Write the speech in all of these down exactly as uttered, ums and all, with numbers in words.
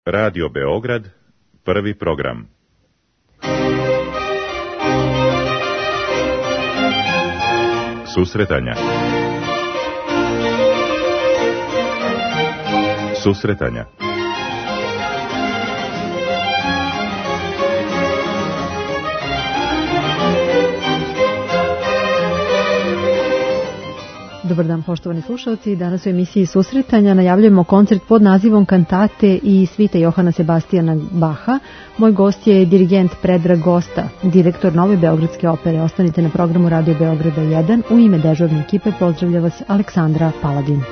Radio Beograd, prvi program. Susretanja. Susretanja. Dobar dan, poštovani slušalci. Danas u emisiji Susretanja najavljujemo koncert pod nazivom Kantate i svite Johana Sebastijana Baha. Moj gost je dirigent Predrag Gosta, direktor Nove Beogradske opere. Ostanite na programu Radio Beograda jedan. U ime dežurne ekipe pozdravlja vas Aleksandra Paladin.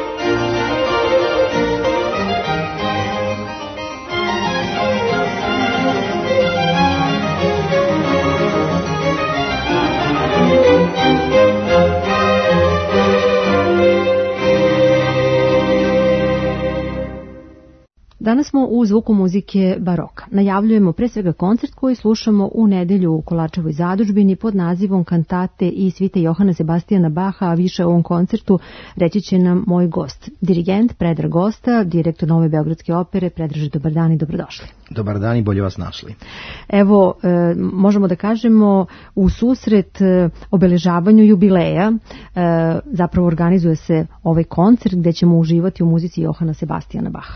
Danas smo u zvuku muzike baroka. Najavljujemo pre svega koncert koji slušamo u nedelju u Kolarčevoj zadužbini pod nazivom Kantate i svite Johana Sebastijana Baha, a više o ovom koncertu reći će nam moj gost, dirigent Predrag Gosta, direktor Nove Beogradske opere. Predraže, dobar dan i dobrodošli. Dobar dan i bolje vas našli. Evo, e, možemo da kažemo u susret e, obeležavanju jubileja e, zapravo organizuje se ovaj koncert gde ćemo uživati u muzici Johana Sebastijana Baha.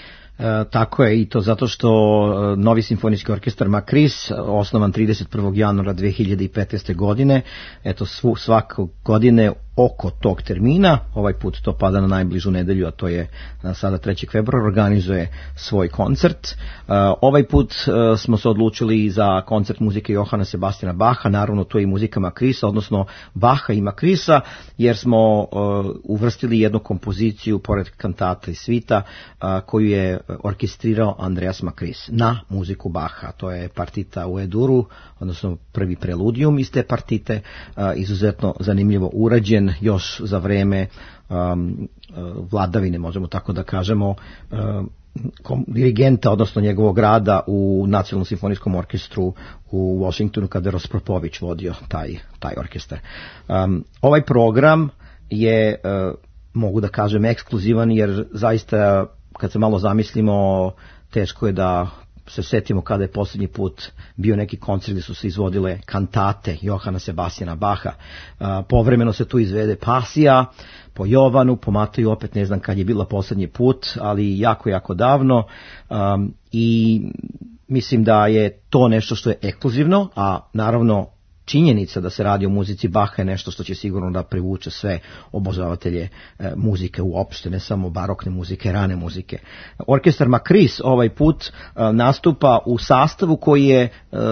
E, tako je, i to zato što Novi simfonijski orkestar Makris, osnovan trideset prvog januara dve hiljade petnaeste. godine, eto svu, svake godine oko tog termina, ovaj put to pada na najbližu nedelju, a to je sada trećeg februara, organizuje svoj koncert. E, ovaj put e, smo se odlučili za koncert muzike Johana Sebastijana Baha, naravno to je i muzika Makrisa, odnosno Baha i Makrisa, jer smo e, uvrstili jednu kompoziciju pored kantata i svita a, koju je orkestrirao Andreas Makris na muziku Baha. To je partita u E-duru, odnosno prvi preludijum iz te partite, a, izuzetno zanimljivo urađen još za vreme um, vladavine, možemo tako da kažemo, um, dirigenta, odnosno njegovog rada u Nacionalnom simfonijskom orkestru u Washingtonu, kada je Rostropovich vodio taj, taj orkestar. Um, ovaj program je, uh, mogu da kažem, ekskluzivan, jer zaista, kad se malo zamislimo, teško je da se setimo kada je posljednji put bio neki koncert gdje su se izvodile kantate Johana Sebastijana Baha. Uh, povremeno se tu izvede pasija po Jovanu, po Mateju, opet ne znam kad je bila posljednji put, ali jako, jako davno. Um, I mislim da je to nešto što je ekskluzivno, a naravno činjenica da se radi o muzici Baha je nešto što će sigurno da privuče sve obožavatelje e, muzike uopšte, ne samo barokne muzike, rane muzike. Orkestar Makris ovaj put e, nastupa u sastavu koji je e,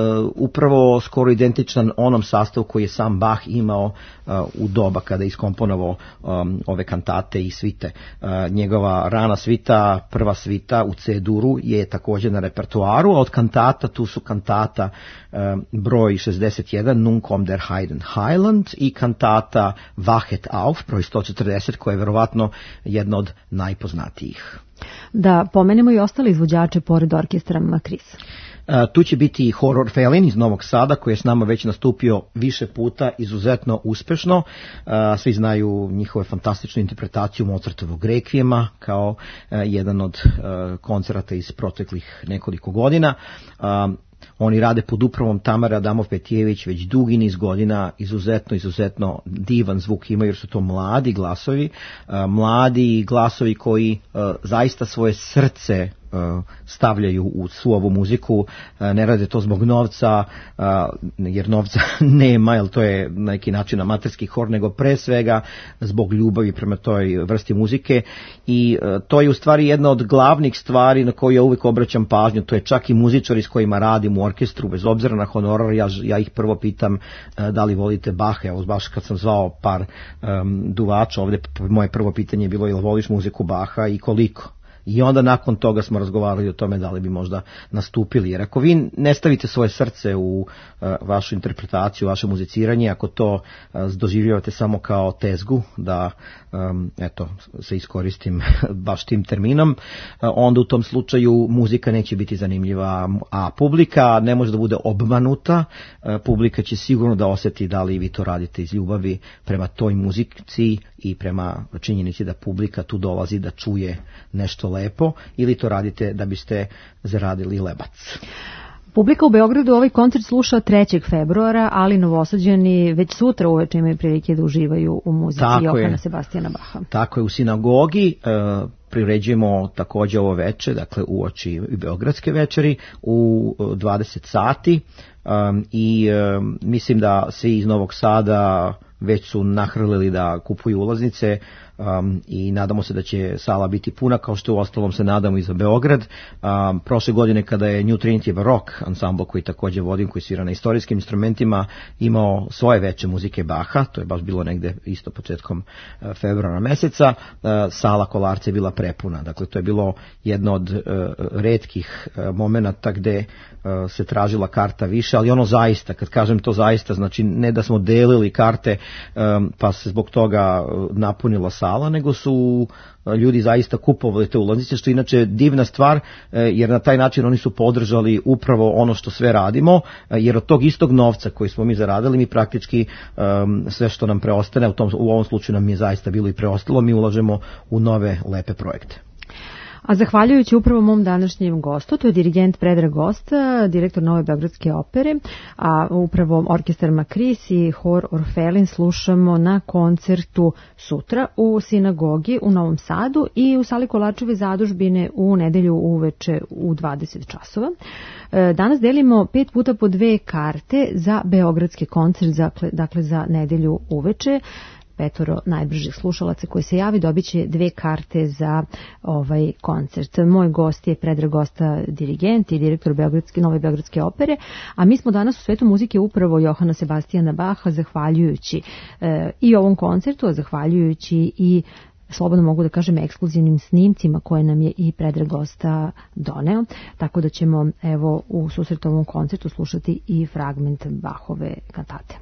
upravo skoro identičan onom sastavu koji je sam Bach imao e, u doba kada je iskomponovao e, ove kantate i svite. E, njegova rana svita, prva svita u C-duru je također na repertoaru, a od kantata tu su kantata e, broj šezdeset jedan, Nun kommt der Heiden Heiland, i kantata Wachet auf, broj sto četrdeset, koja je verovatno jedna od najpoznatijih. Da pomenemo i ostale izvođače pored orkestra Makris. Uh, tu će biti i Hor Orfelin iz Novog Sada, koji je s nama već nastupio više puta, izuzetno uspešno. Uh, svi znaju njihove fantastičnu interpretaciju Mozartovog Rekvijema kao uh, jedan od uh, koncerata iz proteklih nekoliko godina. Uh, Oni rade pod upravom Tamara Adamov-Petijević već dugi niz godina, izuzetno, izuzetno divan zvuk imaju, jer su to mladi glasovi, uh, mladi glasovi koji uh, zaista svoje srce uh, stavljaju u svu ovu muziku, uh, ne rade to zbog novca, uh, jer novca nema, jer to je na neki način amaterski hor, nego pre svega zbog ljubavi prema toj vrsti muzike, i uh, to je u stvari jedna od glavnih stvari na koju ja uvijek obraćam pažnju. To je čak i muzičari s kojima radim u orkestru, bez obzira na honorar, ja, ja ih prvo pitam uh, da li volite Baha. Evo, baš kad sam zvao par um, duvača ovdje, moje prvo pitanje je bilo: jel voliš muziku Baha i koliko? I onda nakon toga smo razgovarali o tome da li bi možda nastupili. Jer ako vi ne stavite svoje srce u uh, vašu interpretaciju, vaše muziciranje, ako to uh, doživljavate samo kao tezgu, da um, eto, se iskoristim baš tim terminom, uh, onda u tom slučaju muzika neće biti zanimljiva, a publika ne može da bude obmanuta. Uh, publika će sigurno da osjeti da li vi to radite iz ljubavi prema toj muzici i prema činjenici da publika tu dolazi da čuje nešto lepo ili to radite da biste zaradili lebac. Publika u Beogradu ovaj koncert sluša trećeg februara, ali Novosađani već sutra uveče imaju prilike da uživaju u muzici Tako Johana je. Sebastijana Baha. Tako je, u sinagogi e, priređujemo takođe ovo veče, dakle uoči Beogradske večeri u dvadeset sati um, i um, mislim da svi iz Novog Sada već su nahrlili da kupuju ulaznice um, i nadamo se da će sala biti puna, kao što u ostalom se nadamo i za Beograd. Um, prošle godine kada je New Trinity Baroque ansambl, koji takođe vodim, koji svira na istorijskim instrumentima, imao svoje veče muzike Baha, to je baš bilo negde isto početkom uh, februara meseca, uh, sala Kolarca je bila prepuna. Dakle, to je bilo jedno od uh, retkih uh, momenata gde uh, se tražila karta više, ali ono zaista, kad kažem to zaista, znači ne da smo delili karte um, pa se zbog toga napunila sala, nego su ljudi zaista kupovali te ulaznice, što je inače divna stvar, jer na taj način oni su podržali upravo ono što sve radimo, jer od tog istog novca koji smo mi zaradili, mi praktički um, sve što nam preostane, u, tom, u ovom slučaju nam je zaista bilo i preostalo, mi ulažemo u nove lepe projekte. A zahvaljujući upravo mom današnjem gostu, to je dirigent Predrag Gosta, direktor Nove Beogradske opere, a upravo orkestar Makris i hor Orfelin slušamo na koncertu sutra u sinagogi u Novom Sadu i u sali Kolarčeve zadužbine u nedelju uveče u dvadeset časova. Danas delimo pet puta po dve karte za beogradski koncert, dakle, dakle za nedelju uveče. Petoro najbržih slušalaca koji se javi dobit će dve karte za ovaj koncert. Moj gost je Predrag Gosta, dirigent i direktor Beogradske, Nove Beogradske opere, a mi smo danas u svetu muzike upravo Johana Sebastijana Baha, zahvaljujući e, i ovom koncertu, a zahvaljujući i slobodno mogu da kažem ekskluzivnim snimcima koje nam je i Predrag Gosta doneo, tako da ćemo evo u susret ovom koncertu slušati i fragment Bahove kantate.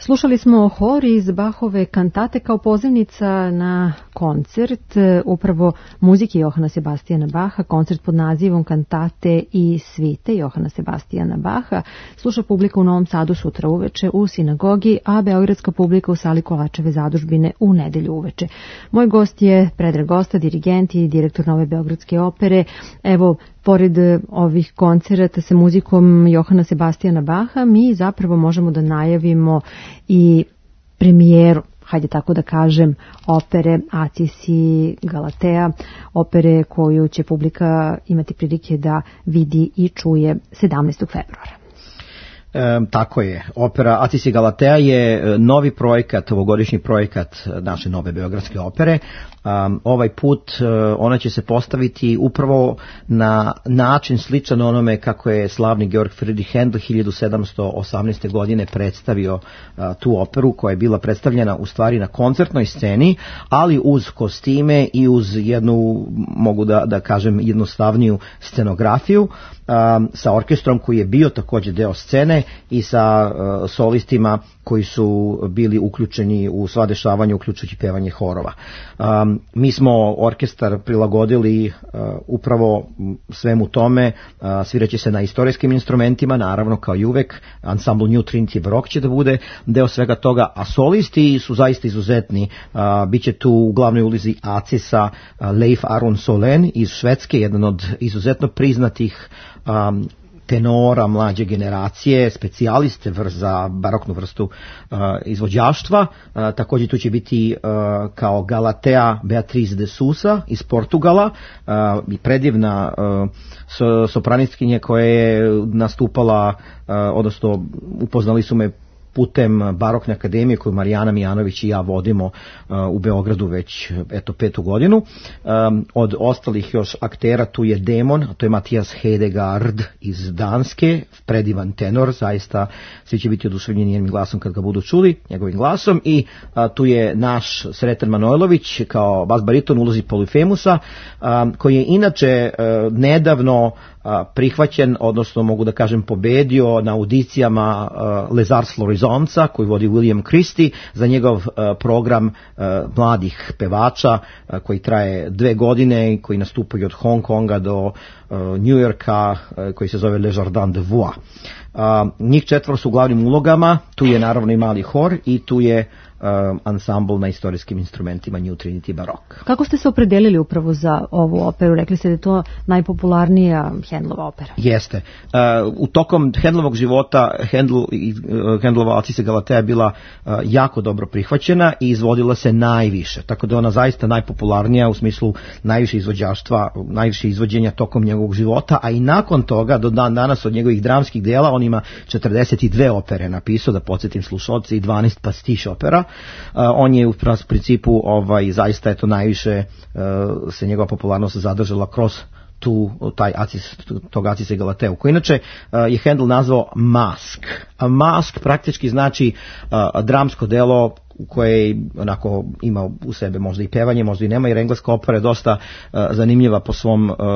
Slušali smo hor iz Bachove kantate kao pozivnica na koncert upravo muzike Johana Sebastijana Baha, koncert pod nazivom Kantate i svite Johana Sebastijana Baha. Sluša publika u Novom Sadu sutra uveče u sinagogi, a beogradska publika u sali Kolačeve zadužbine u nedelju uveče. Moj gost je Predrag Gosta, dirigent i direktor Nove Beogradske opere. Evo, pored ovih koncerata sa muzikom Johana Sebastijana Baha, mi zapravo možemo da najavimo i premijeru, hajde tako da kažem, opere Acis i Galatea, opere koju će publika imati prilike da vidi i čuje sedamnaestog februara. E, tako je. Opera Acis i Galatea je novi projekat, ovogodišnji projekat naše Nove Beogradske opere. Um, ovaj put uh, ona će se postaviti upravo na način sličan onome kako je slavni Georg Friedrich Händel hiljadu sedamsto osamnaeste. godine predstavio uh, tu operu, koja je bila predstavljena u stvari na koncertnoj sceni, ali uz kostime i uz jednu, mogu da, da kažem, jednostavniju scenografiju, um, sa orkestrom koji je bio također deo scene i sa uh, solistima koji su bili uključeni u sva dešavanja, uključujući pevanje horova. Um, mi smo orkestar prilagodili uh, upravo svemu tome, uh, sviraće se na istorijskim instrumentima, naravno kao i uvek, ansambl New Trinity Baroque će da bude deo svega toga, a solisti su zaista izuzetni. Uh, biće tu u glavnoj ulozi Acisa uh, Leif Aron Solén iz Švedske, jedan od izuzetno priznatih um, tenora mlađe generacije, specijaliste za baroknu vrstu uh, izvođaštva. Uh, također tu će biti uh, kao Galatea Beatriz de Sousa iz Portugala, uh, i predivna uh, so, sopranistkinja koja je nastupala, uh, odnosno upoznali su me putem Barokne akademije koju Marijana Mijanović i ja vodimo uh, u Beogradu već eto petu godinu. Um, od ostalih još aktera tu je Demon, a to je Matijas Hedegaard iz Danske, predivan tenor, zaista svi će biti oduševljeni njegovim glasom kad ga budu čuli, njegovim glasom, i uh, tu je naš Sreten Manojlović kao bas bariton u ulozi Polifemusa, um, koji je inače uh, nedavno prihvaćen, odnosno mogu da kažem pobedio na audicijama uh, Les Arts Florizonca koji vodi William Christie za njegov uh, program uh, mladih pevača uh, koji traje dve godine i koji nastupaju od Hong Konga do uh, New Yorka, uh, koji se zove Le Jardin de Voix. Uh, njih četvoro su u glavnim ulogama, tu je naravno i mali hor i tu je Uh, ansambl na istorijskim instrumentima New Trinity Baroque. Kako ste se opredelili upravo za ovu operu? Rekli ste da je to najpopularnija Händelova opera. Jeste. Uh, u tokom Händelovog života Händel i uh, Händelova Acis i Galatea je bila uh, jako dobro prihvaćena i izvodila se najviše. Tako da je ona zaista najpopularnija u smislu najviše izvođaštva, najviše izvođenja tokom njegovog života, a i nakon toga do dan danas od njegovih dramskih dela on ima četrdeset dve opere napisao, da podsjetim slušalce, i dvanaest pastiš opera. Uh, on je u principu ovaj, zaista eto najviše uh, se njegova popularnost zadržala kroz tu, taj Acis, tog Acisa i Galateu, koji inače uh, je Händel nazvao mask. A mask praktički znači uh, dramsko delo koje onako ima u sebe možda i pevanje, možda i nema, jer engleska opera je dosta uh, zanimljiva po svom uh,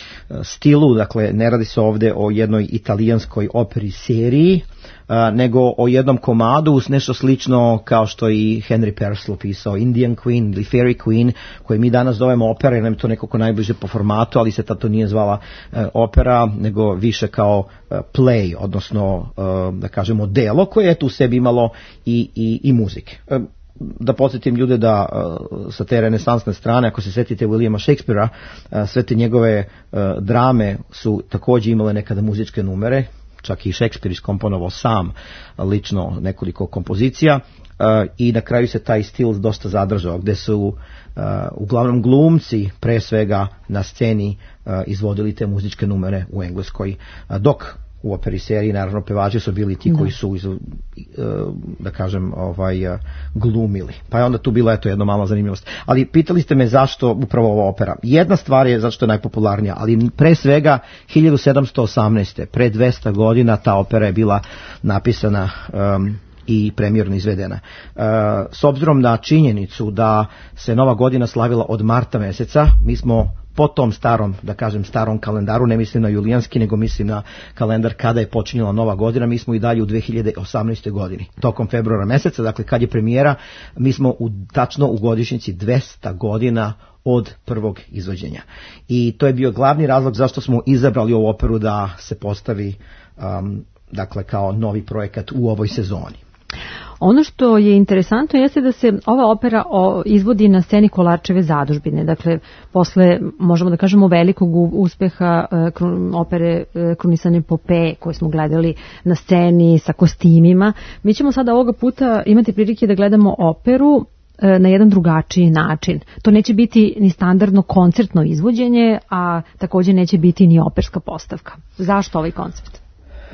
stilu. Dakle, ne radi se ovdje o jednoj italijanskoj operi seriji, uh, nego o jednom komadu, nešto slično kao što i Henry Purcell pisao Indian Queen ili Fairy Queen, koje mi danas zovemo opera, jer nam je to nekako najbliže po formatu, ali se tato nije zvala uh, opera, nego više kao uh, play, odnosno uh, da kažemo delo koje je tu u sebi imalo i, i, i muzike. Da podsjetim ljude da uh, sa te renesansne strane, ako se sjetite Williama Shakespearea, uh, sve te njegove uh, drame su također imale nekada muzičke numere, čak i Shakespeare iskomponovao sam lično nekoliko kompozicija, uh, i na kraju se taj stil dosta zadržao, gde su uh, uglavnom glumci pre svega na sceni uh, izvodili te muzičke numere u Engleskoj, uh, dok u operi seriji naravno pevači su bili ti koji su iz, da kažem ovaj glumili. Pa je onda tu bila eto jedna mala zanimljivost. Ali pitali ste me zašto upravo ova opera. Jedna stvar je zašto je najpopularnija, ali pre svega hiljadu sedamsto osamnaeste. pre dvesta godina ta opera je bila napisana um, i premijerno izvedena. E, s obzirom na činjenicu da se Nova godina slavila od marta meseca, mi smo po tom starom, da kažem starom kalendaru, ne mislim na julijanski, nego mislim na kalendar kada je počinjela Nova godina, mi smo i dalje u dve hiljade osamnaestoj godini. Tokom februara meseca, dakle kad je premijera, mi smo u, tačno u godišnjici dvesta godina od prvog izvođenja. I to je bio glavni razlog zašto smo izabrali ovu operu da se postavi um, dakle kao novi projekat u ovoj sezoni. Ono što je interesantno jeste da se ova opera izvodi na sceni Kolarčeve zadužbine. Dakle, posle, možemo da kažemo, velikog uspeha opere Krunisane Epopeje koje smo gledali na sceni sa kostimima, mi ćemo sada ovoga puta imati prilike da gledamo operu na jedan drugačiji način. To neće biti ni standardno koncertno izvođenje, a također neće biti ni operska postavka. Zašto ovaj koncept?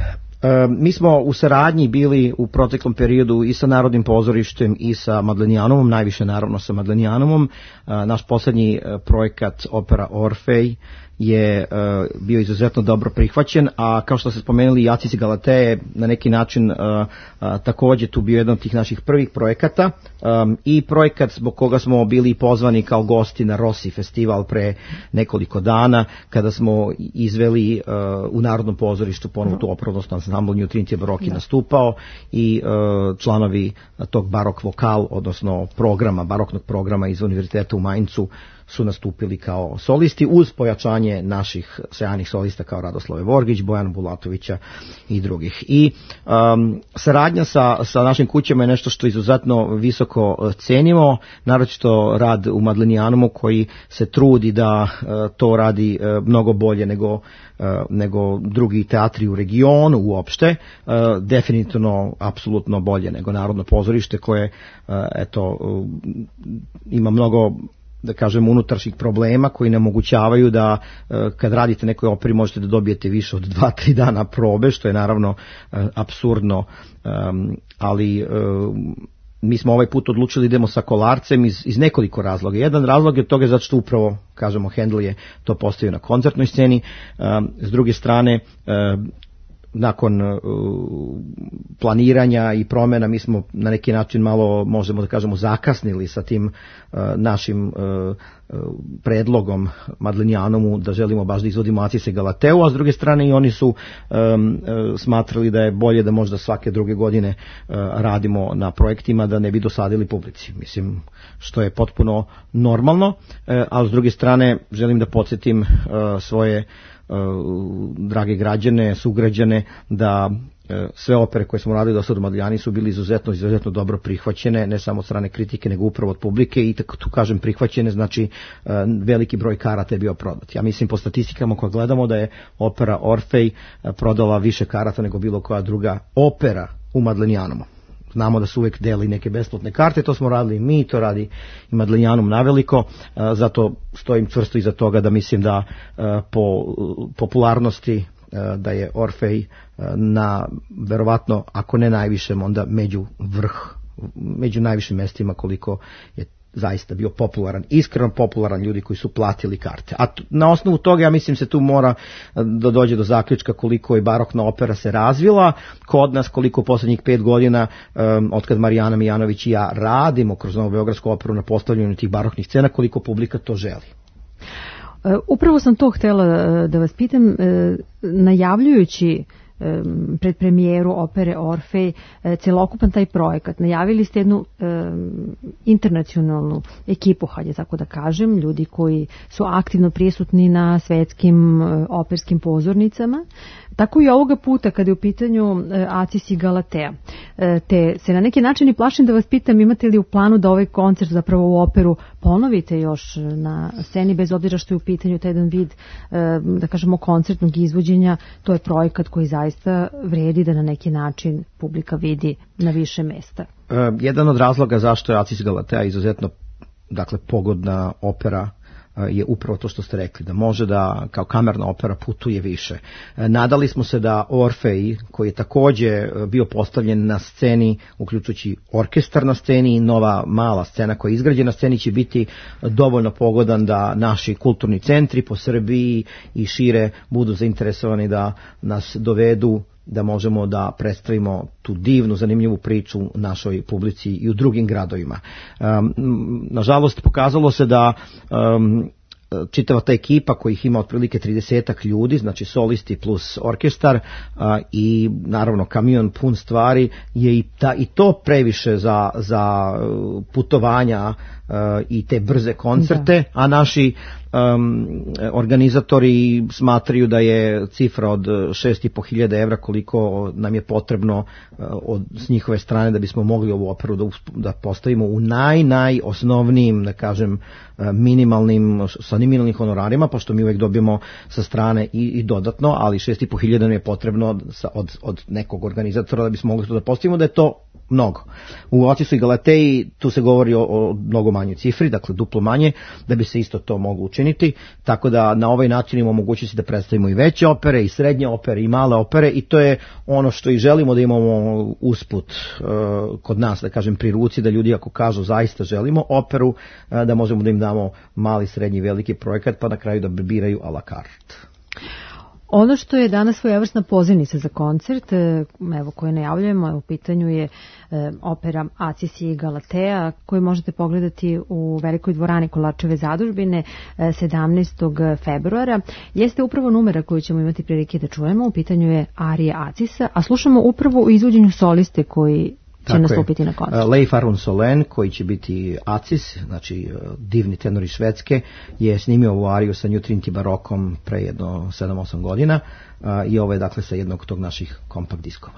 E, mi smo u saradnji bili u proteklom periodu i sa Narodnim pozorištem i sa Madlenijanomom, najviše naravno sa Madlenijanomom. E, naš poslednji e, projekat opera Orfej je uh, bio izuzetno dobro prihvaćen, a kao što ste spomenuli, Acis i Galatea je na neki način uh, uh, također tu bio jedan od tih naših prvih projekata um, i projekat zbog koga smo bili pozvani kao gosti na Rossi festival pre nekoliko dana, kada smo izveli uh, u Narodnom pozorištu ponovo tu operu, odnosno ansambl New Trinity Barocchi nastupao i uh, članovi tog barok vokal, odnosno programa, baroknog programa iz Univerziteta u Maincu su nastupili kao solisti uz pojačanje naših sjajnih solista kao Radoslave Vorgić, Bojana Bulatovića i drugih. I um, saradnja sa, sa našim kućama je nešto što izuzetno visoko cenimo, naročito rad u Madlenijanomu koji se trudi da uh, to radi uh, mnogo bolje nego, uh, nego drugi teatri u regionu uopšte, uh, definitivno apsolutno bolje nego Narodno pozorište koje uh, eto, uh, ima mnogo, da kažem, unutrašnjih problema koji ne omogućavaju da kad radite nekoj operi možete da dobijete više od dva, tri dana probe, što je naravno apsurdno, ali mi smo ovaj put odlučili idemo sa Kolarcem iz, iz nekoliko razloga. Jedan razlog je toga zato što upravo, kažemo, Handel je to postavio na koncertnoj sceni, s druge strane nakon uh, planiranja i promjena mi smo na neki način malo, možemo da kažemo, zakasnili sa tim uh, našim uh, predlogom Madlenijanomu da želimo baš da izvodimo Acis i Galateu, a s druge strane i oni su um, smatrali da je bolje da možda svake druge godine uh, radimo na projektima da ne bi dosadili publici. Mislim, što je potpuno normalno, uh, a s druge strane želim da podsjetim uh, svoje drage građane, sugrađane, da sve opere koje smo radili do sada u Madlijani su bili izuzetno, izuzetno dobro prihvaćene, ne samo od strane kritike, nego upravo od publike i tako tu kažem prihvaćene, znači veliki broj karata je bio prodat. Ja mislim po statistikama koje gledamo da je opera Orfej prodala više karata nego bilo koja druga opera u Madlenijanomu. Znamo da su uvijek deli neke besplatne karte, to smo radili i mi, to radi i Madlenijanum naveliko, zato stojim čvrsto iza toga da mislim da po popularnosti da je Orfej na, verovatno, ako ne najvišem, onda među vrh, među najvišim mestima koliko je zaista bio popularan, iskreno popularan, ljudi koji su platili karte. A t- na osnovu toga ja mislim se tu mora da dođe do zaključka koliko je barokna opera se razvila kod nas, koliko u posljednjih pet godina um, otkad Marijana Mijanović i ja radimo kroz Novu Beogradsku operu na postavljanju tih baroknih scena, koliko publika to želi. Upravo sam to htjela da vas pitam, najavljujući pred premijeru opere Orfej, celokupan taj projekat. Najavili ste jednu um, internacionalnu ekipu, hajde tako da kažem, ljudi koji su aktivno prisutni na svetskim uh, operskim pozornicama. Tako i ovoga puta kada je u pitanju uh, Acis i Galatea. Uh, te se na neki način i plašim da vas pitam, imate li u planu da ovaj koncert, zapravo u operu, ponovite još na sceni, bez obzira što je u pitanju taj jedan vid, uh, da kažemo, koncertnog izvođenja. To je projekat koji zaista vredi da na neki način publika vidi na više mesta. Uh, jedan od razloga zašto je Acis i Galatea izuzetno, dakle, pogodna opera je upravo to što ste rekli, da može da kao kamerna opera putuje više. Nadali smo se da Orfej, koji je također bio postavljen na sceni, uključujući orkestar na sceni i nova mala scena koja je izgrađena na sceni, će biti dovoljno pogodan da naši kulturni centri po Srbiji i šire budu zainteresovani da nas dovedu da možemo da predstavimo tu divnu, zanimljivu priču našoj publici i u drugim gradovima. Um, nažalost, pokazalo se da um, čitava ta ekipa kojih ima otprilike tridesetak ljudi, znači solisti plus orkestar a, i naravno kamion pun stvari je i, ta, i to previše za, za putovanja a, i te brze koncerte, da. A naši um, organizatori smatraju da je cifra od šest i po hiljada evra koliko nam je potrebno uh, od, s njihove strane da bismo mogli ovu operu da, da postavimo u naj, najosnovnijim, da kažem, minimalnim, sa minimalnim honorarima, pošto mi uvek dobijemo sa strane i, i dodatno, ali šest i po hiljada nam je potrebno sa, od, od nekog organizatora da bismo mogli to da postavimo, da je to mnogo. U Ocisu i Galateji tu se govori o, o mnogo manjoj cifri, dakle duplo manje, da bi se isto to moglo učiniti, tako da na ovaj način imamo mogućnosti da predstavimo i veće opere, i srednje opere, i male opere, i to je ono što i želimo da imamo usput uh, kod nas, da kažem, pri ruci, da ljudi ako kažu zaista želimo operu, uh, da možemo da im damo mali, srednji, veliki projekat, pa na kraju da biraju a la carte. Ono što je danas svojevrsna pozivnica za koncert, evo koje najavljujemo, u pitanju je e, opera Acis i Galatea, koju možete pogledati u Velikoj dvorani Kolarčeve zadužbine e, sedamnaestog februara. Jeste upravo numera koju ćemo imati prilike da čujemo, u pitanju je arija Acisa, a slušamo upravo u izvođenju soliste koji će tako nastupiti je. Na koncertu. Leif Aron Solen, koji će biti Acis, znači divni tenor iz Švedske, je snimio ovu ariju sa New Trinity barokom pre jedno sedam osam godina i ovo je dakle sa jednog tog naših kompakt diskova.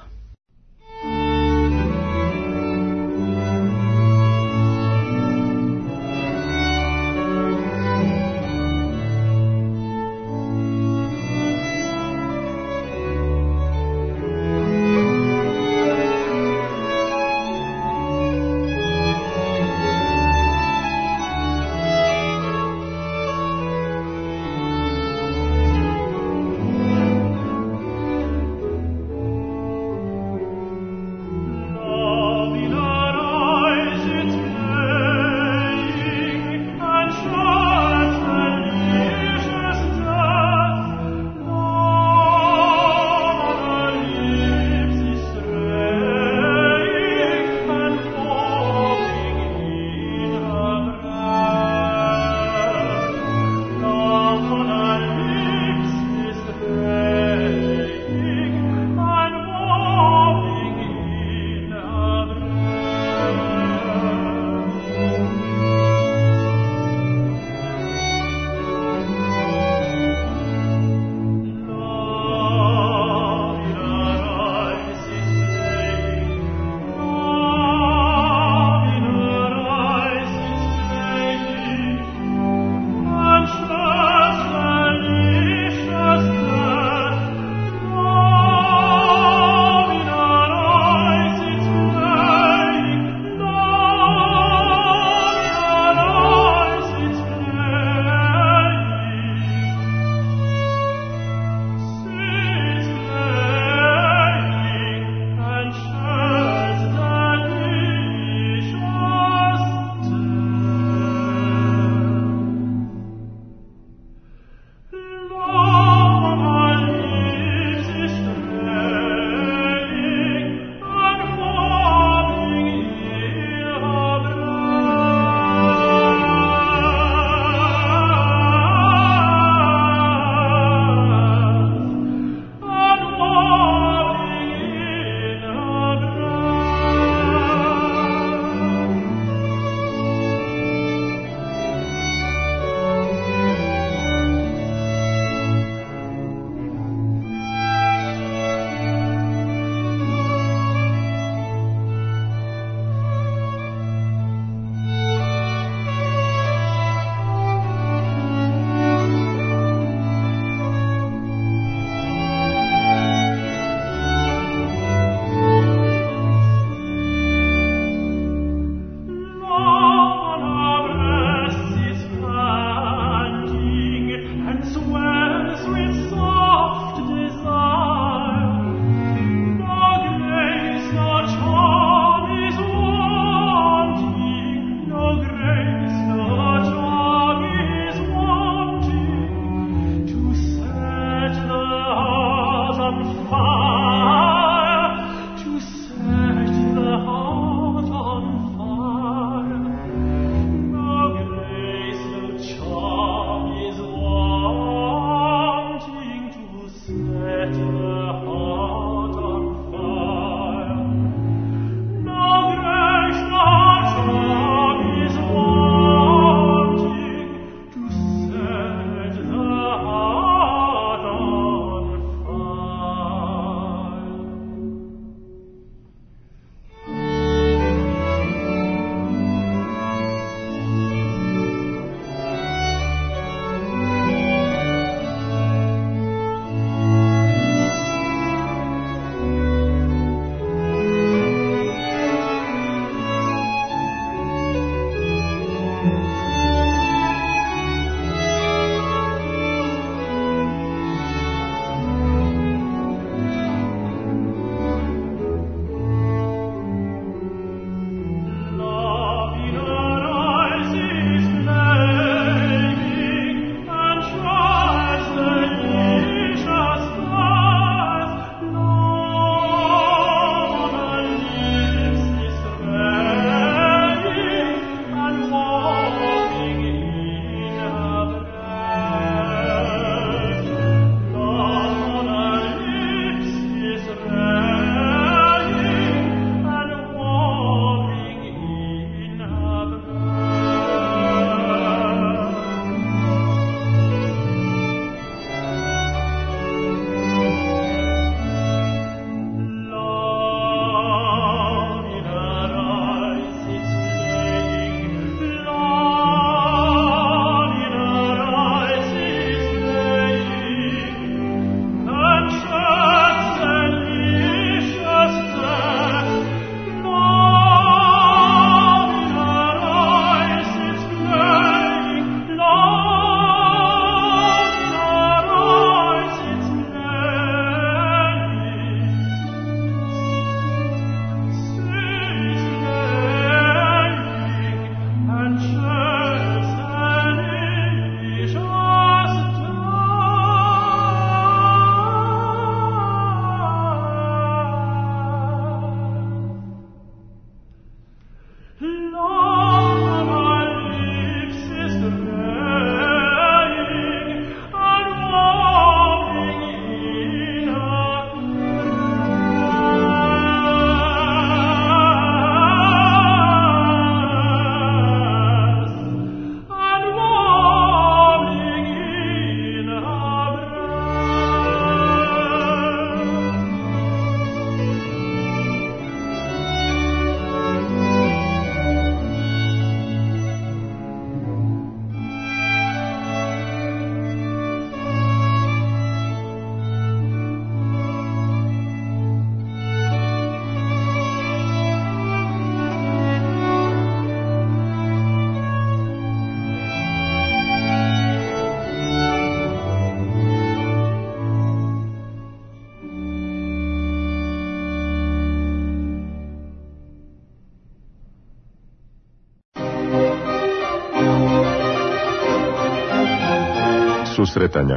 Susretanja.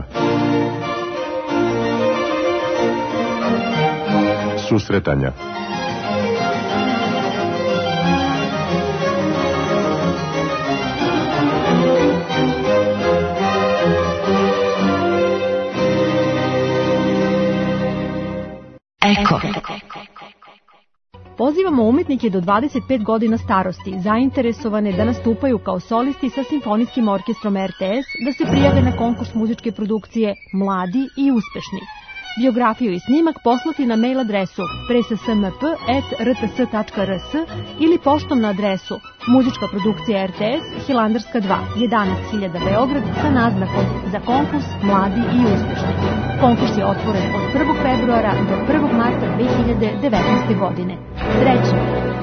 Susretanja. Eko. Pozivamo umetnike do dvadeset pet godina starosti, zainteresovane da nastupaju kao solisti sa simfonijskim orkestrom R T S, da se prijave na konkurs muzičke produkcije Mladi i uspešni. Biografiju i snimak poslati na mail adresu pressmp at r t s tačka r s ili poštom na adresu Muzička produkcija R T S, Hilandarska dva, jedanaest hiljada Beograd, sa naznakom za konkurs Mladi i uspešni. Konkurs je otvoren od prvog februara do prvog marta dve hiljade devetnaeste. godine. Treće.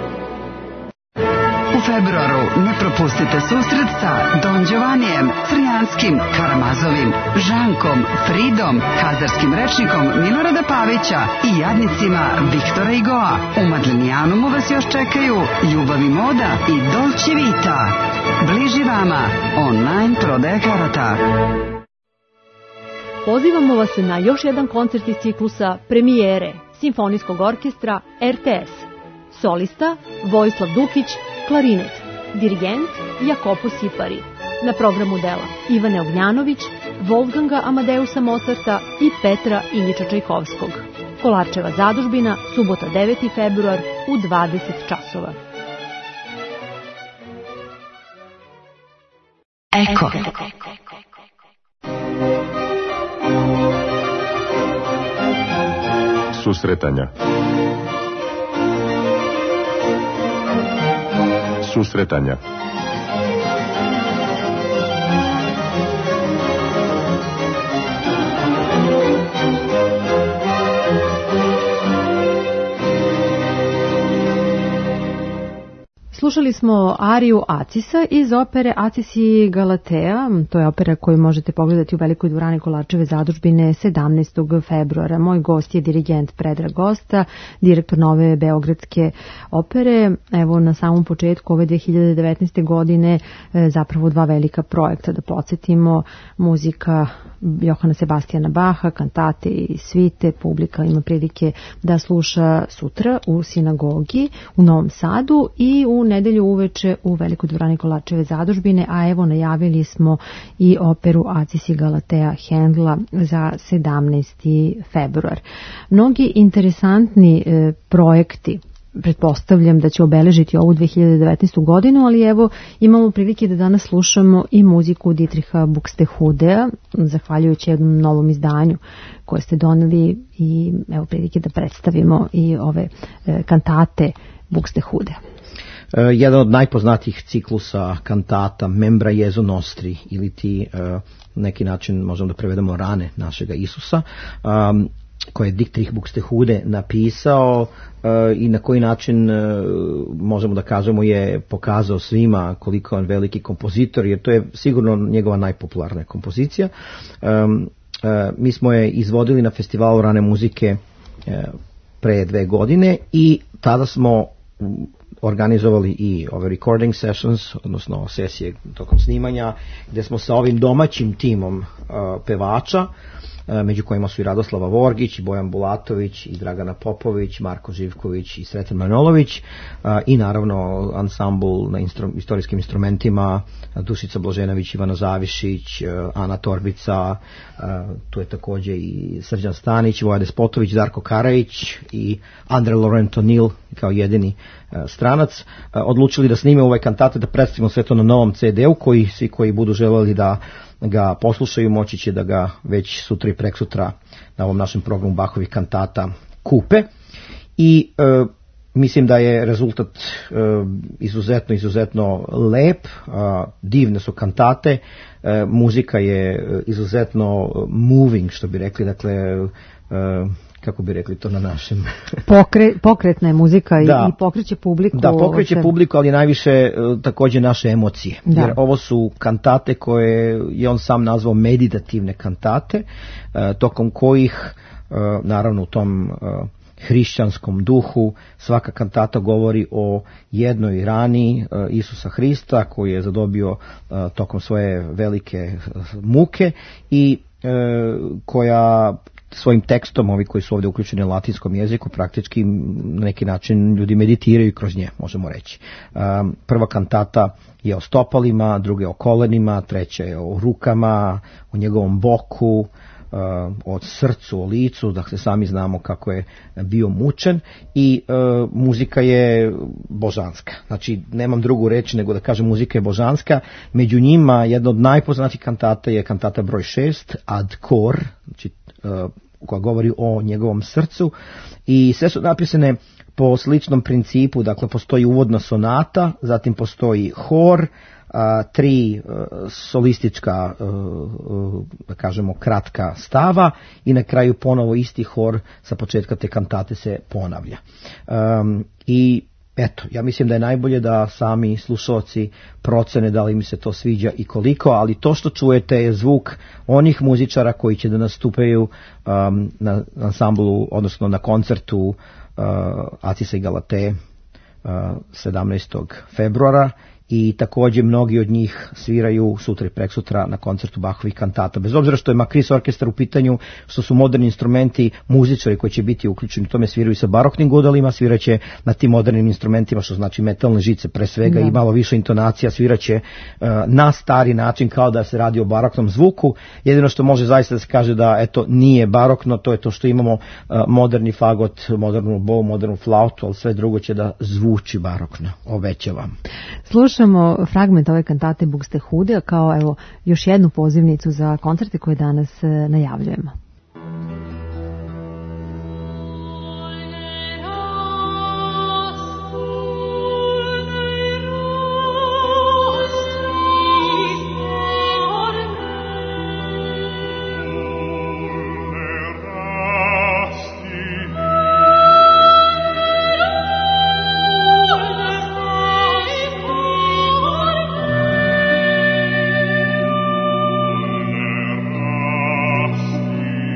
U februaru ne propustite susret sa Don Giovannijem, Crjanskim, Karamazovim, Žankom, Fridom, Kazarskim rečnikom Milorada Pavića i jadnicima Viktora Igoa. U Madlenijanumu vas još čekaju Ljubav i moda i Dolce Vita. Bliži vama online prodaja karata. Pozivamo vas na još jedan koncert iz ciklusa Premijere Simfonijskog orkestra R T S. Solista Vojislav Dukić, klarinet, dirigent Jakopo Sipari. Na programu dela Ivane Ognjanović, Wolfganga Amadeusa Mozarta i Petra Ilića Čajkovskog. Kolarčeva zadužbina, subota deveti februar u dvadeset časova. Eko. Susretanja. Susretanja. Slušali smo ariju Acisa iz opere Acis i Galatea. To je opera koju možete pogledati u Velikoj dvorani Kolarčeve zadužbine sedamnaestog februara. Moj gost je dirigent Predrag Gosta, direktor nove Beogradske opere. Evo, na samom početku ove dve hiljade devetnaeste. godine zapravo dva velika projekta, da podsjetimo, muzika Johana Sebastijana Baha, kantate i svite. Publika ima prilike da sluša sutra u sinagogi u Novom Sadu i u nedelju uveče u Velikoj dvorani Kolarčeve zadužbine, a evo najavili smo i operu Acis i Galatea Hendla za sedamnaesti februar. Mnogi interesantni e, projekti pretpostavljam da će obeležiti ovu dve hiljade devetnaestu. godinu, ali evo imamo prilike da danas slušamo i muziku Dietricha Buxtehudea, zahvaljujući jednom novom izdanju koje ste doneli, i evo prilike da predstavimo i ove e, kantate Buxtehudea. Uh, jedan od najpoznatijih ciklusa kantata Membra Jesu Nostri, ili ti uh, neki način možemo da prevedemo rane našega Isusa, um, koje je Dietrich Buxtehude napisao uh, i na koji način uh, možemo da kažemo je pokazao svima koliko je on veliki kompozitor, jer to je sigurno njegova najpopularnija kompozicija. Um, uh, mi smo je izvodili na festivalu rane muzike uh, pre dve godine i tada smo organizovali i ove recording sessions, odnosno sesije tokom snimanja, gde smo sa ovim domaćim timom uh, pevača, uh, među kojima su i Radoslava Vorgić, i Bojan Bulatović, i Dragana Popović, Marko Živković i Sreten Manolović, uh, i naravno ansambl na instru, istorijskim instrumentima, Dušica Blaženović, Ivana Zavišić, uh, Ana Torbica, uh, tu je takođe i Srđan Stanić, Voja Despotović, Darko Karajić i Andre Laurent O'Neill kao jedini stranac, odlučili da snime ovaj kantate, da predstavimo sve to na novom ce de u, koji svi koji budu želeli da ga poslušaju moći će da ga već sutra i preksutra na ovom našem programu Bachovih kantata kupe. I e, mislim da je rezultat e, izuzetno, izuzetno lep, a, divne su kantate, e, muzika je izuzetno moving, što bi rekli, dakle e, kako bi rekli to na našem... Pokre, pokretna je muzika i, da, i pokreće publiku. Da, pokreće sve. publiku, ali najviše takođe naše emocije. Da. Jer ovo su kantate koje je on sam nazvao meditativne kantate, tokom kojih, naravno u tom hrišćanskom duhu. Svaka kantata govori o jednoj rani Isusa Hrista koji je zadobio tokom svoje velike muke i koja svojim tekstom, ovi koji su ovdje uključeni na latinskom jeziku, praktički na neki način ljudi meditiraju kroz nje, možemo reći. Prva kantata je o stopalima, druga je o kolenima, treća je o rukama, o njegovom boku, o srcu, o licu, dakle sami znamo kako je bio mučen i e, muzika je božanska. Znači, nemam drugu reč nego da kažem muzika je božanska. Među njima jedna od najpoznatijih kantata je kantata broj šest, Ad Cor, znači, e, koja govori o njegovom srcu i sve su napisane po sličnom principu, dakle postoji uvodna sonata, zatim postoji hor, a, tri a, solistička, a, a, da kažemo, kratka stava i na kraju ponovo isti hor sa početka te kantate se ponavlja. A, I eto, ja mislim da je najbolje da sami slušalci procene da li mi se to sviđa i koliko, ali to što čujete je zvuk onih muzičara koji će da nastupaju um, na ansamblu, odnosno na koncertu uh, Acisa i Galate uh, sedamnaestog februara i također mnogi od njih sviraju sutra i preksutra na koncertu Bachovih kantata. Bez obzira što je Makris orkestar u pitanju, što su moderni instrumenti, muzičari koji će biti uključeni u tome sviraju sa baroknim gudalima, sviraće na tim modernim instrumentima, što znači metalne žice pre svega, da. I malo više intonacija, sviraće uh, na stari način kao da se radi o baroknom zvuku. Jedino što može zaista da se kaže da eto nije barokno, to je to što imamo uh, moderni fagot, modernu bow, modernu flautu, ali sve drugo će da zvuči barokno, obećavam. Slušamo fragment ove kantate Buxtehude kao evo još jednu pozivnicu za koncerte koje danas najavljujemo. Rasti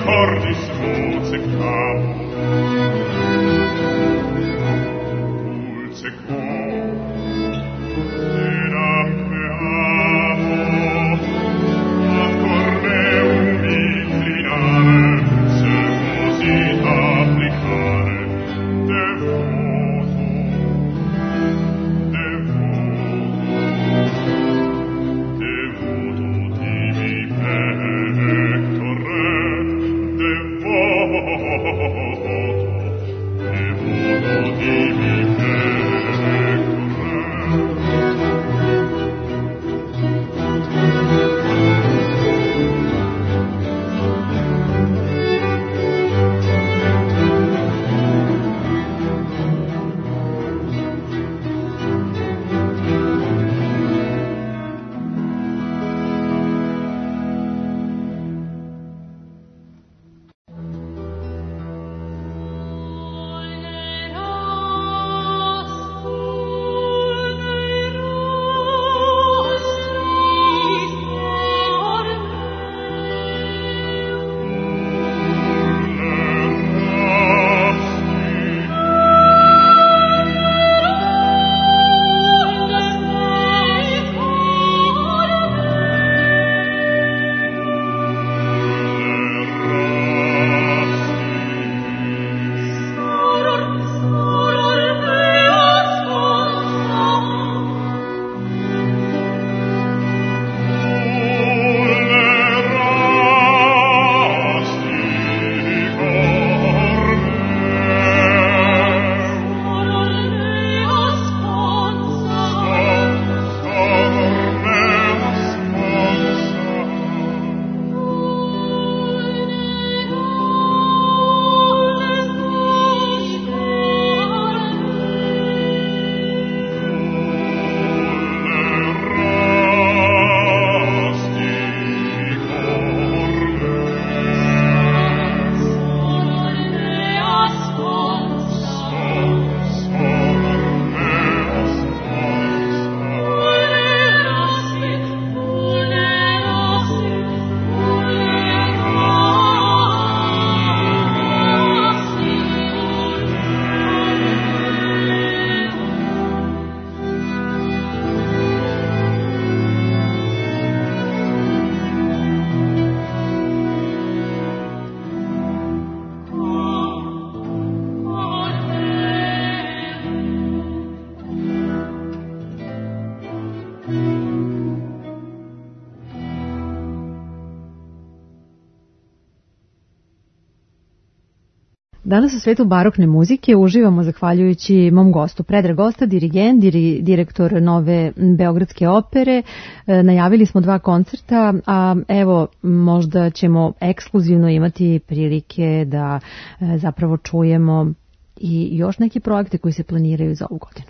Danas u svetu barokne muzike uživamo zahvaljujući mom gostu. Predrag Gosta, dirigent, diri, direktor Nove Beogradske opere. E, najavili smo dva koncerta, a evo možda ćemo ekskluzivno imati prilike da e, zapravo čujemo i još neke projekte koji se planiraju za ovu godinu.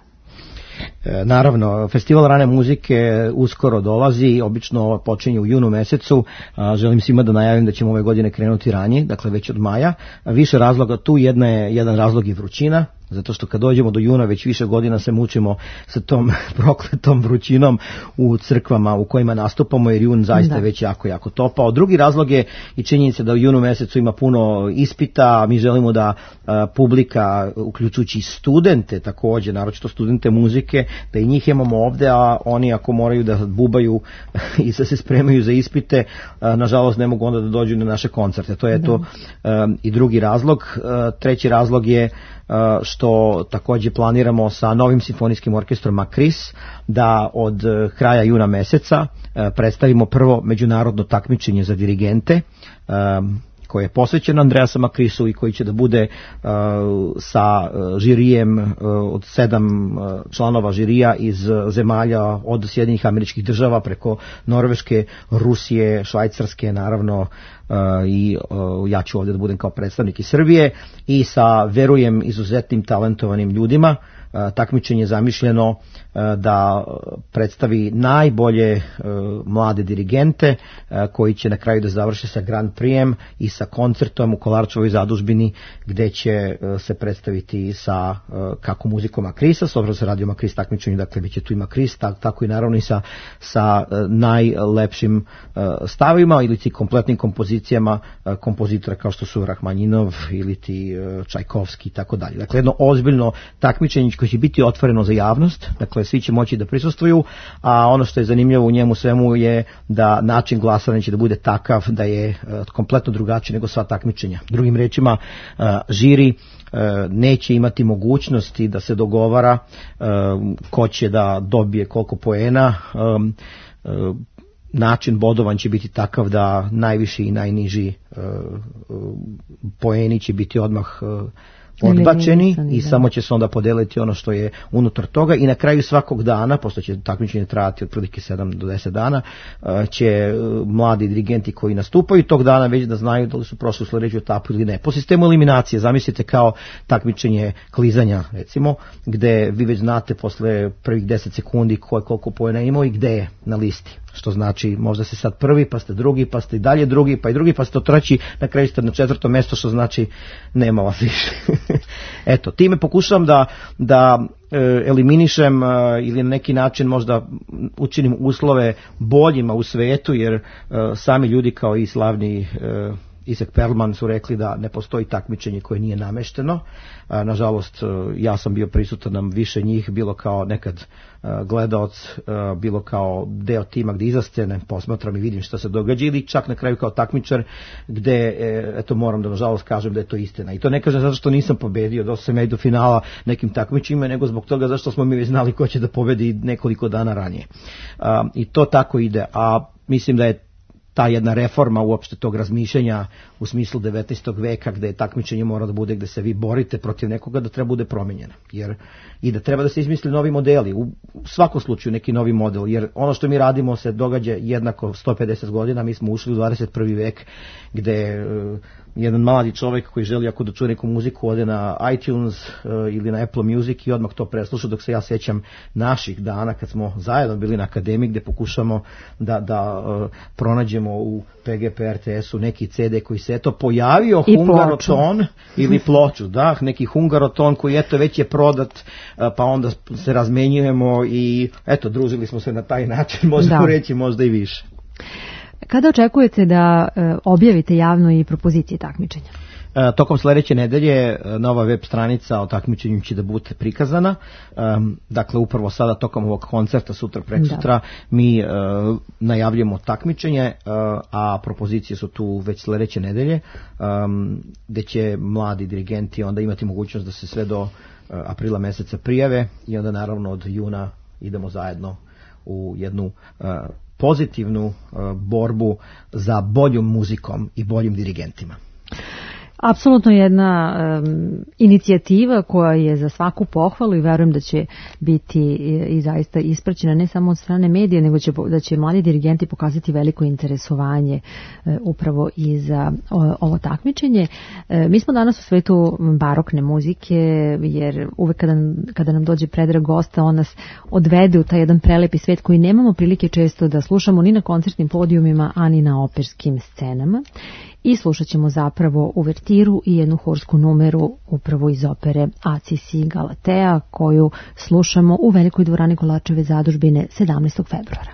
Naravno, festival rane muzike uskoro dolazi, obično počinje u junu mesecu. Želim svima da najavim da ćemo ove godine krenuti ranije, dakle već od maja. Više razloga tu, jedna je, jedan razlog je vrućina, zato što kad dođemo do juna već više godina se mučimo sa tom prokletom vrućinom u crkvama u kojima nastupamo, jer jun zaista da. je već jako, jako topao. Drugi razlog je i činjenica da u junu mesecu ima puno ispita, mi želimo da a, publika, uključujući studente također, naročito studente muzike, da i njih imamo ovde, a oni ako moraju da bubaju i da se spremaju za ispite, a, nažalost ne mogu onda da dođu na naše koncerte. To je da. to a, i drugi razlog. A, treći razlog je što također planiramo sa novim simfonijskim orkestrom Makris da od kraja juna meseca predstavimo prvo međunarodno takmičenje za dirigente koje je posvećeno Andreasu Makrisu i koji će da bude uh, sa uh, žirijem uh, od sedam uh, članova žirija iz uh, zemalja od Sjedinjenih Američkih Država preko Norveške, Rusije, Švajcarske, naravno uh, i uh, ja ću ovdje da budem kao predstavnik iz Srbije i sa, verujem, izuzetnim talentovanim ljudima takmičenje je zamišljeno da predstavi najbolje mlade dirigente koji će na kraju da završe sa Grand Prixem i sa koncertom u Kolarčevoj zadužbini gde će se predstaviti sa kako muzikom Makrisa, s obzirom se radi o Makris takmičenju, dakle bit će tu i Makris, tako i naravno i sa, sa najlepšim stavima ili ti kompletnim kompozicijama kompozitora kao što su Rahmanjinov ili ti Čajkovski i tako dalje. Dakle, jedno ozbiljno takmičenje koje će biti otvoreno za javnost, dakle svi će moći da prisustvuju, a ono što je zanimljivo u njemu svemu je da način glasanja će da bude takav da je kompletno drugačiji nego sva takmičenja. Drugim rečima, žiri neće imati mogućnosti da se dogovara ko će da dobije koliko poena. Način bodovan će biti takav da najviši i najniži poeni će biti odmah odbačeni i samo će se onda podeliti ono što je unutar toga i na kraju svakog dana, pošto će takmičenje trajati otprilike sedam do deset dana, će mladi dirigenti koji nastupaju tog dana već da znaju da li su prošli u sledeću etapu ili ne. Po sistemu eliminacije, zamislite kao takmičenje klizanja recimo, gde vi već znate posle prvih deset sekundi ko je koliko poena imao i gde je na listi. Što znači možda ste sad prvi, pa ste drugi, pa ste i dalje drugi, pa i drugi, pa ste treći, na kraju ste na četvrtom mesto, što znači nema vas više. Eto, time pokušavam da, da e, eliminišem e, ili na neki način možda učinim uslove boljima u svetu, jer e, sami ljudi kao i slavni e, Isaac Perlman su rekli da ne postoji takmičenje koje nije namešteno. Nažalost, ja sam bio prisutan na više njih, bilo kao nekad gledaoc, bilo kao deo tima gde iza scene posmatram i vidim šta se događa, ili čak na kraju kao takmičar gde, eto moram da nažalost kažem da je to istina. I to ne kažem zato što nisam pobedio, došao sam ja i do finala nekim takmičima, nego zbog toga zašto smo mi znali ko će da pobedi nekoliko dana ranije. I to tako ide, a mislim da je ta jedna reforma uopšte tog razmišljanja u smislu devetnaestog veka gde je takmičenje mora da bude gde se vi borite protiv nekoga, da treba bude promenjena. Jer i da treba da se izmisli novi modeli, u svakom slučaju neki novi model, jer ono što mi radimo se događa jednako sto pedeset godina, mi smo ušli u dvadeset prvi vek gde uh, jedan mladi čovjek koji želi ako da čuje neku muziku ode na iTunes uh, ili na Apple Music i odmah to presluša, dok se ja sećam naših dana kad smo zajedno bili na akademiji gde pokušamo da, da uh, pronađemo u P G P R T S-u neki C D koji se eto pojavio, I hungaroton ploču. ili ploču, da, neki hungaroton koji eto već je prodat, pa onda se razmenjujemo i eto družili smo se na taj način, možemo reći možda i više. Kada očekujete da e, objavite javno i propozicije takmičenja? E, tokom sledeće nedelje nova web stranica o takmičenju će da bude prikazana. E, dakle, upravo sada tokom ovog koncerta, sutra preksutra, mi e, najavljujemo takmičenje, e, a propozicije su tu već sledeće nedelje, e, gde će mladi dirigenti onda imati mogućnost da se sve do e, aprila meseca prijave i onda naravno od juna idemo zajedno u jednu e, pozitivnu e, borbu za boljom muzikom i boljim dirigentima. Apsolutno jedna um, inicijativa koja je za svaku pohvalu i verujem da će biti i, i zaista ispraćena ne samo od strane medija, nego će, da će mladi dirigenti pokazati veliko interesovanje e, upravo i za o, ovo takmičenje. E, mi smo danas u svetu barokne muzike, jer uvek kada, kada nam dođe Predrag gosta, on nas odvede u taj jedan prelepi svet koji nemamo prilike često da slušamo ni na koncertnim podijumima, ani na operskim scenama. I slušat ćemo zapravo uvertiru i jednu horsku numeru upravo iz opere Acisi Galatea, koju slušamo u Velikoj dvorani Kolarčeve zadužbine sedamnaestog februara.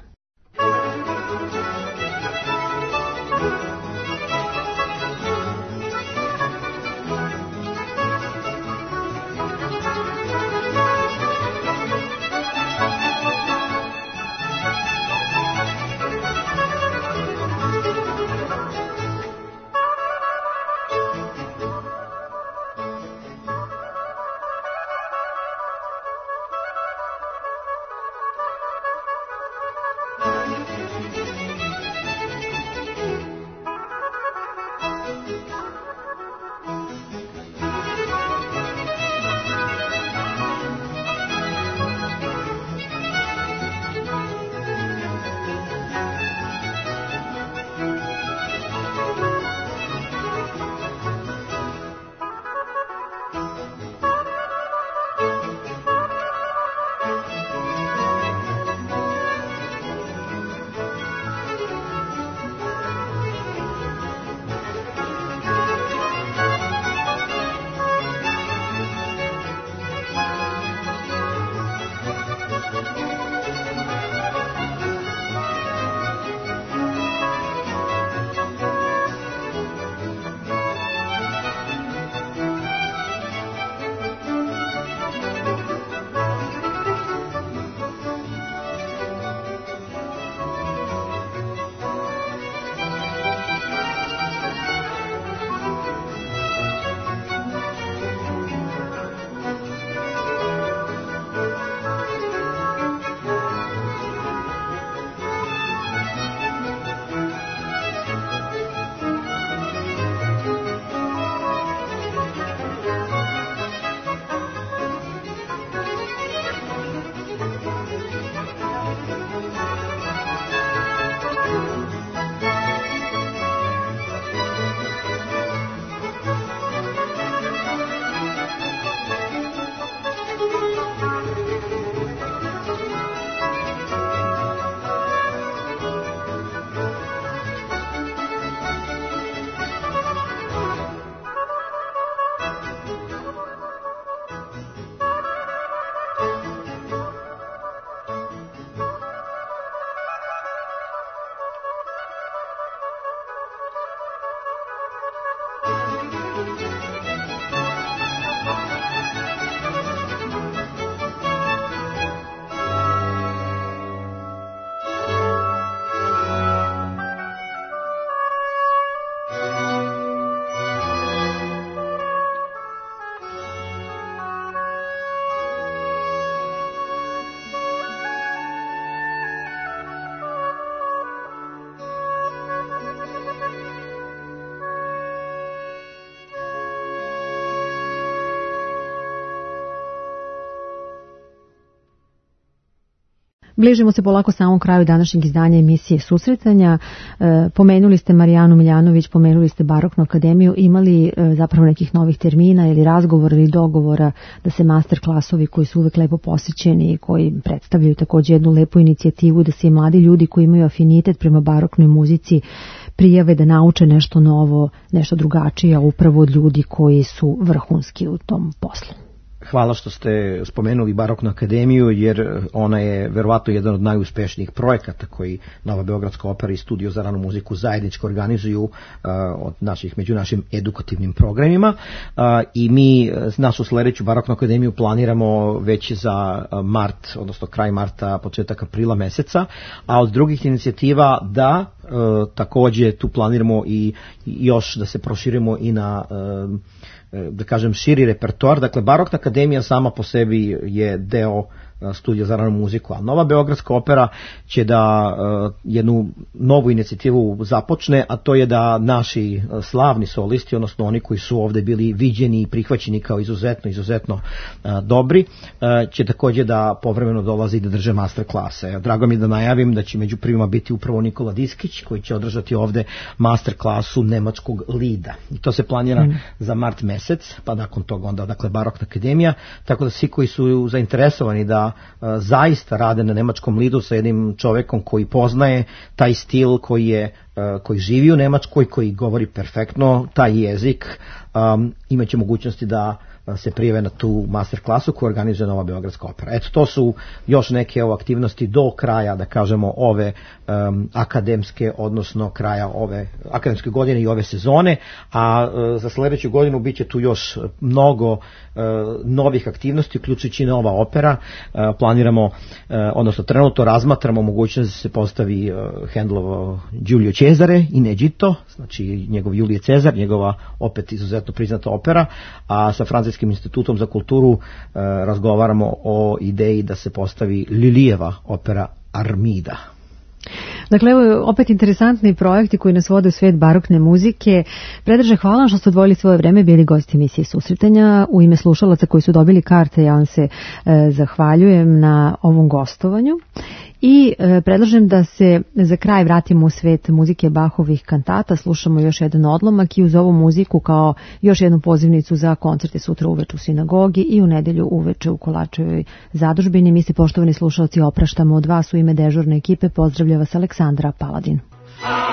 Bližimo se polako samom kraju današnjeg izdanja emisije Susretanja. E, pomenuli ste Marijanu Miljanović, pomenuli ste Baroknu akademiju. Imali e, zapravo nekih novih termina ili razgovora ili dogovora da se master klasovi koji su uvek lepo posjećeni i koji predstavljaju također jednu lepu inicijativu da se i mladi ljudi koji imaju afinitet prema baroknoj muzici prijave da nauče nešto novo, nešto drugačije, a upravo od ljudi koji su vrhunski u tom poslu. Hvala što ste spomenuli Baroknu akademiju, jer ona je verovatno jedan od najuspešnijih projekata koji Nova Beogradska opera i Studio za ranu muziku zajednički organizuju uh, od naših, među našim edukativnim programima. Uh, I mi našu sledeću Baroknu akademiju planiramo već za mart, odnosno kraj marta, početak aprila meseca, a od drugih inicijativa da uh, takođe tu planiramo i, i još da se proširimo i na uh, da kažem širi repertoar. Dakle, Barokna akademija sama po sebi je deo Studija za ranu muziku, a Nova Beogradska opera će da uh, jednu novu inicijativu započne, a to je da naši slavni solisti, odnosno oni koji su ovde bili viđeni i prihvaćeni kao izuzetno, izuzetno uh, dobri, uh, će takođe da povremeno dolazi da drže master klase. Drago mi da najavim da će među prvima biti upravo Nikola Diskić, koji će održati ovde master klasu nemačkog lida. I to se planira mm. za mart mesec, pa nakon toga onda, dakle, Barokna akademija, tako da svi koji su zainteresovani da zaista rade na nemačkom lidu sa jednim čovekom koji poznaje taj stil, koji je koji živi u Nemačkoj, koji govori perfektno taj jezik, um, imaće mogućnosti da se prijave na tu master klasu koju organizuje Nova Beogradska opera. Eto, to su još neke aktivnosti do kraja, da kažemo, ove um, akademske, odnosno kraja ove akademske godine i ove sezone, a uh, za sledeću godinu bit će tu još mnogo uh, novih aktivnosti, uključujući nova opera. Uh, planiramo, uh, odnosno trenutno razmatramo mogućnost da se postavi uh, Handlovo Giulio Cesare in Egitto, znači njegov Julije Cezar, njegova opet izuzetno priznata opera, a sa Francuskim institutom za kulturu e, razgovaramo o ideji da se postavi Lilijeva opera Armida. Dakle, evo opet interesantni projekti koji nas vode u svijet barokne muzike. Predraže, hvala što ste odvojili svoje vreme, bili gosti emisije Susretanja. U ime slušalaca koji su dobili karte, ja vam se e, zahvaljujem na ovom gostovanju. I e, predlažem da se za kraj vratimo u svet muzike Bachovih kantata, slušamo još jedan odlomak i uz ovu muziku kao još jednu pozivnicu za koncerte sutra uveče u sinagogi i u nedelju uveče u Kolačevoj zadužbini. Mi se, poštovani slušalci, opraštamo od vas u ime dežurne ekipe. Pozdravlja vas Aleksandra Paladin.